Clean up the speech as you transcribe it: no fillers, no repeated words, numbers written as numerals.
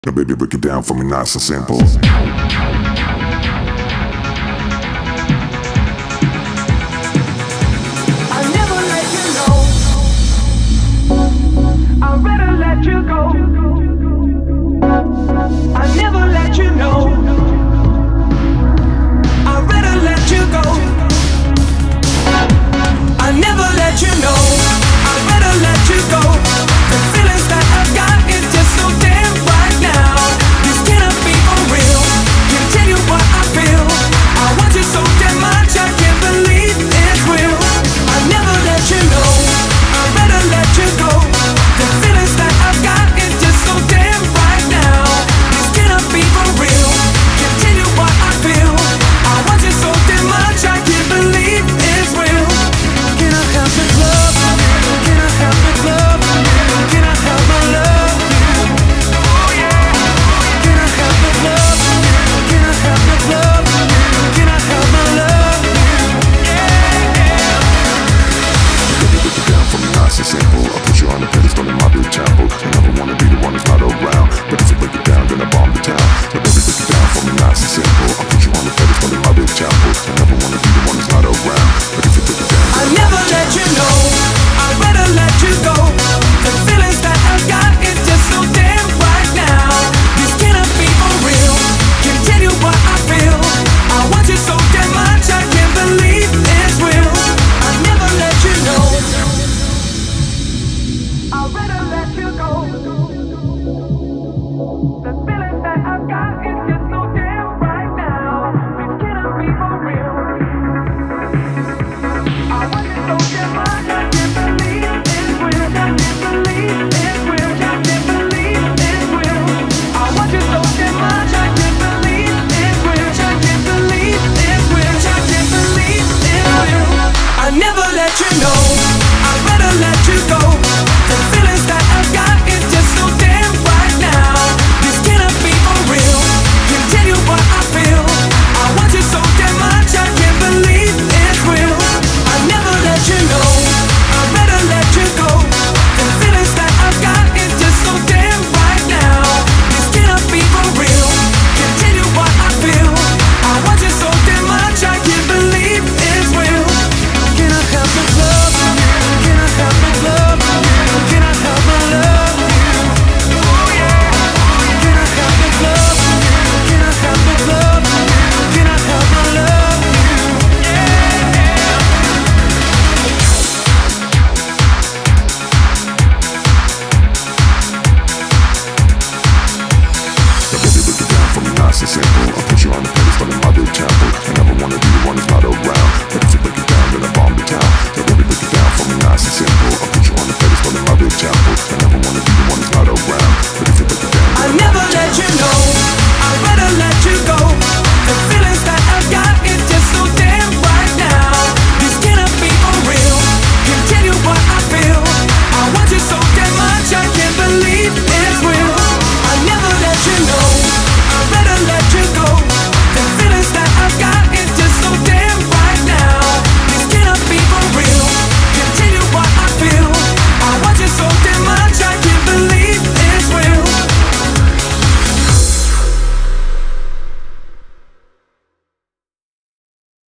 Now baby, break it down for me nice and simple. I'll put you on the pedestal in my big temple. I never wanna be the one who's not around. But if you break it down, then I bomb the town. Now baby, break it down for me nice and simple. I'll put you on the pedestal in my big temple. I never wanna be the one who's not around. But if you break it down, then I never let you know. I'd rather let you go. The feelings that I've got is just so damn right now. This cannot be for real. Can tell you what I feel.